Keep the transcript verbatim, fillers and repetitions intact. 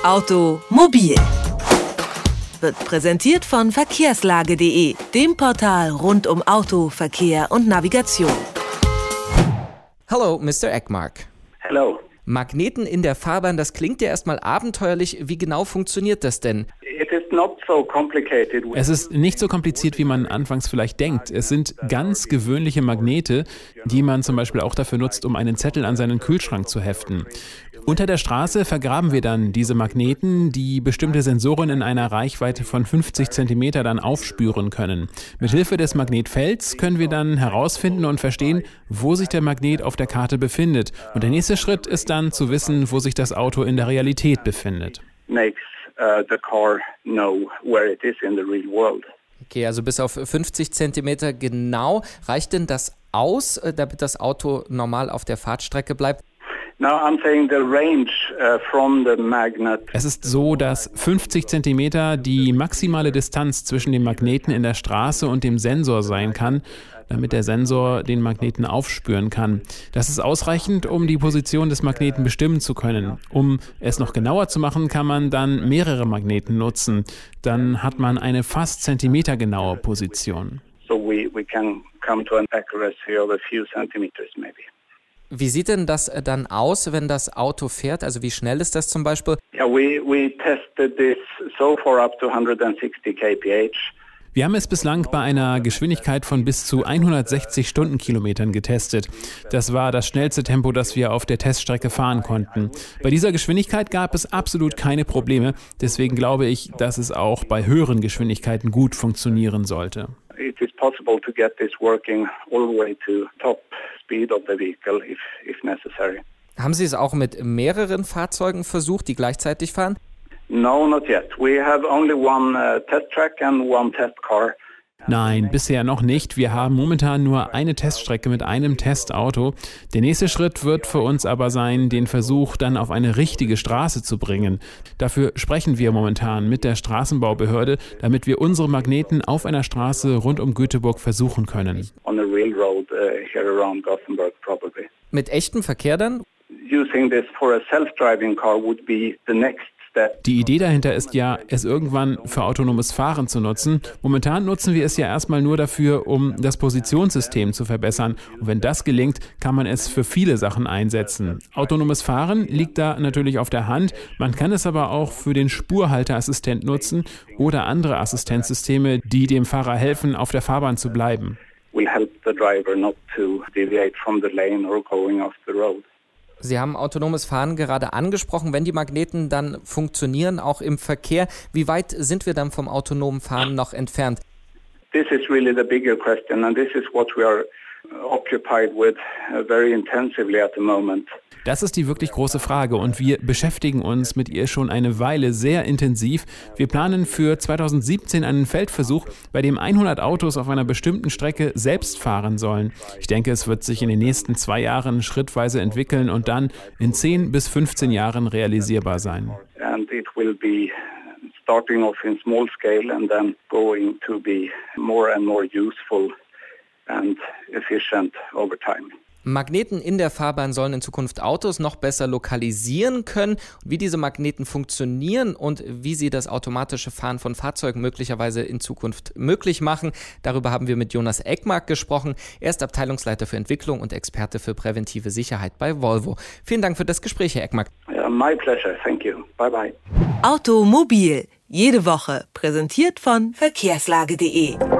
Automobil wird präsentiert von verkehrslage punkt de, dem Portal rund um Auto, Verkehr und Navigation. Hallo, Mister Ekmark. Hello. Magneten in der Fahrbahn, das klingt ja erstmal abenteuerlich. Wie genau funktioniert das denn? It is not so complicated. Es ist nicht so kompliziert, wie man anfangs vielleicht denkt. Es sind ganz gewöhnliche Magnete, die man zum Beispiel auch dafür nutzt, um einen Zettel an seinen Kühlschrank zu heften. Unter der Straße vergraben wir dann diese Magneten, die bestimmte Sensoren in einer Reichweite von fünfzig Zentimeter dann aufspüren können. Mithilfe des Magnetfelds können wir dann herausfinden und verstehen, wo sich der Magnet auf der Karte befindet. Und der nächste Schritt ist dann zu wissen, wo sich das Auto in der Realität befindet. Makes uh, the car know where it is in the real world. Okay, also bis auf fünfzig Zentimeter genau. Reicht denn das aus, damit das Auto normal auf der Fahrtstrecke bleibt? Now I'm saying the range uh, from the magnet. Es ist so, dass fünfzig Zentimeter die maximale Distanz zwischen dem Magneten in der Straße und dem Sensor sein kann, damit der Sensor den Magneten aufspüren kann. Das ist ausreichend, um die Position des Magneten bestimmen zu können. Um es noch genauer zu machen, kann man dann mehrere Magneten nutzen. Dann hat man eine fast zentimetergenaue Position. So we, we can come to an accuracy of a few centimeters maybe. Wie sieht denn das dann aus, wenn das Auto fährt? Also wie schnell ist das zum Beispiel? Yeah, we, we tested this so far up to one hundred sixty Kilometer pro Stunde. Wir haben es bislang bei einer Geschwindigkeit von bis zu hundertsechzig Stundenkilometern getestet. Das war das schnellste Tempo, das wir auf der Teststrecke fahren konnten. Bei dieser Geschwindigkeit gab es absolut keine Probleme. Deswegen glaube ich, dass es auch bei höheren Geschwindigkeiten gut funktionieren sollte. It is possible to get this working all the way to top speed of the vehicle if, if necessary. Haben Sie es auch mit mehreren Fahrzeugen versucht, die gleichzeitig fahren? No, not yet. We have only one uh, test track and one test car. Nein, bisher noch nicht. Wir haben momentan nur eine Teststrecke mit einem Testauto. Der nächste Schritt wird für uns aber sein, den Versuch dann auf eine richtige Straße zu bringen. Dafür sprechen wir momentan mit der Straßenbaubehörde, damit wir unsere Magneten auf einer Straße rund um Göteborg versuchen können. On a real road uh, here around Gothenburg probably. Mit echtem Verkehr dann? Using this for a self-driving car would be the next. Die Idee dahinter ist ja, es irgendwann für autonomes Fahren zu nutzen. Momentan nutzen wir es ja erstmal nur dafür, um das Positionssystem zu verbessern. Und wenn das gelingt, kann man es für viele Sachen einsetzen. Autonomes Fahren liegt da natürlich auf der Hand. Man kann es aber auch für den Spurhalteassistent nutzen oder andere Assistenzsysteme, die dem Fahrer helfen, auf der Fahrbahn zu bleiben. Will help the driver not to deviate from the lane or going off the road. Sie haben autonomes Fahren gerade angesprochen. Wenn die Magneten dann funktionieren, auch im Verkehr, wie weit sind wir dann vom autonomen Fahren noch entfernt? This is really the bigger question and this is what we are occupied with very intensively at the moment. Das ist die wirklich große Frage und wir beschäftigen uns mit ihr schon eine Weile sehr intensiv. Wir planen für zweitausendsiebzehn einen Feldversuch, bei dem hundert Autos auf einer bestimmten Strecke selbst fahren sollen. Ich denke, es wird sich in den nächsten zwei Jahren schrittweise entwickeln und dann in zehn bis fünfzehn Jahren realisierbar sein. And it will be starting off in small scale and then going to be more and more useful and efficient over time. Magneten in der Fahrbahn sollen in Zukunft Autos noch besser lokalisieren können. Wie diese Magneten funktionieren und wie sie das automatische Fahren von Fahrzeugen möglicherweise in Zukunft möglich machen, darüber haben wir mit Jonas Ekmark gesprochen. Er ist Abteilungsleiter für Entwicklung und Experte für präventive Sicherheit bei Volvo. Vielen Dank für das Gespräch, Herr Ekmark. Yeah, my pleasure. Thank you. Bye bye. Automobil, jede Woche, präsentiert von verkehrslage punkt de.